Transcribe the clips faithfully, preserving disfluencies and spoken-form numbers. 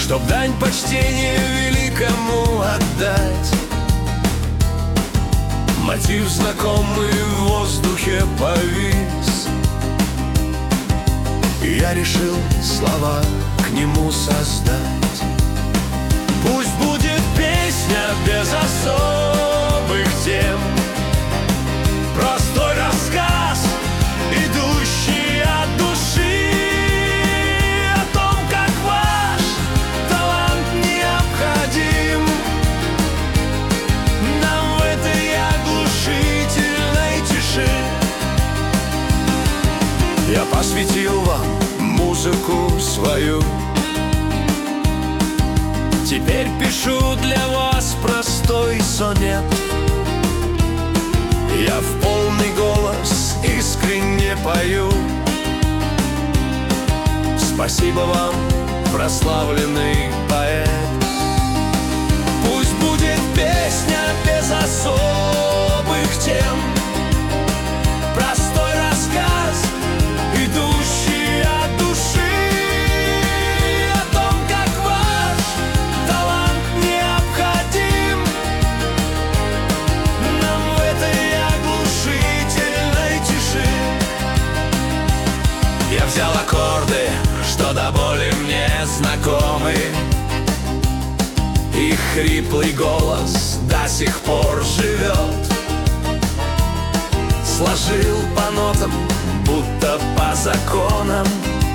чтоб дань почтения великому отдать. Мотив знакомый в воздухе повис, и я решил слова к нему создать. Пусть будет песня без особых тем, простой рассказ, идущий от души, о том, как ваш талант необходим нам в этой оглушительной тиши. Я посвятил вам музыку свою, теперь пишу для вас простой сонет. Я в полный голос искренне пою. Спасибо вам, прославленный поэт. Пусть будет песня без особых тем, простой рассказ, идущий от души, о том, как ваш талант необходим нам в этой оглушительной тиши. Я взял аккорды, что до боли мне знакомы, и хриплый голос до сих пор живет. Сложил по нотам, будто по законам,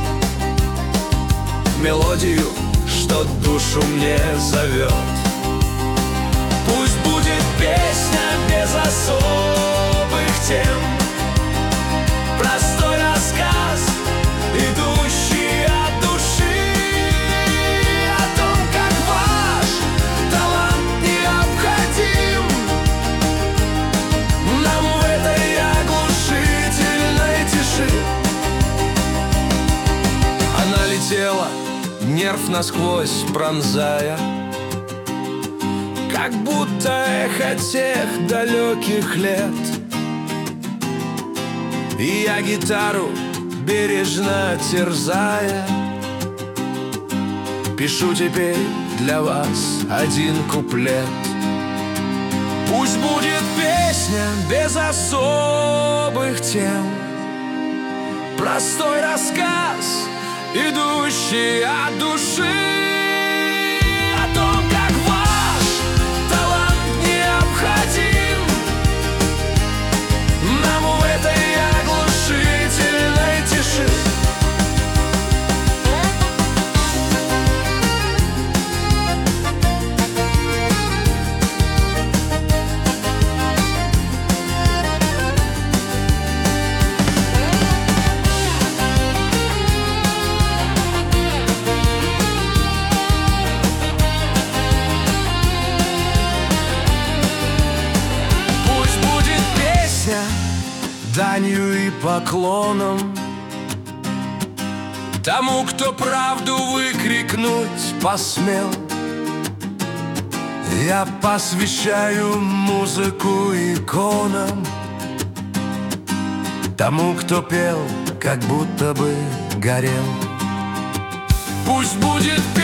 мелодию, что душу мне зовет. Пусть будет песня без особых тем, простой рассказ, идущий от души, о том, как ваш талант необходим нам в этой оглушительной тиши. Она летела, нерв насквозь пронзая, как будто эхо тех далеких лет. И я гитару бережно терзая, пишу теперь для вас один куплет. Пусть будет песня без особых тем, простой рассказ, идущий от души, о том, как ваш талант необходим нам в этой оглушительной тиши. Данью и поклоном тому, кто правду выкрикнуть посмел. Я посвящаю музыку иконам, тому, кто пел, как будто бы горел. Пусть будет песня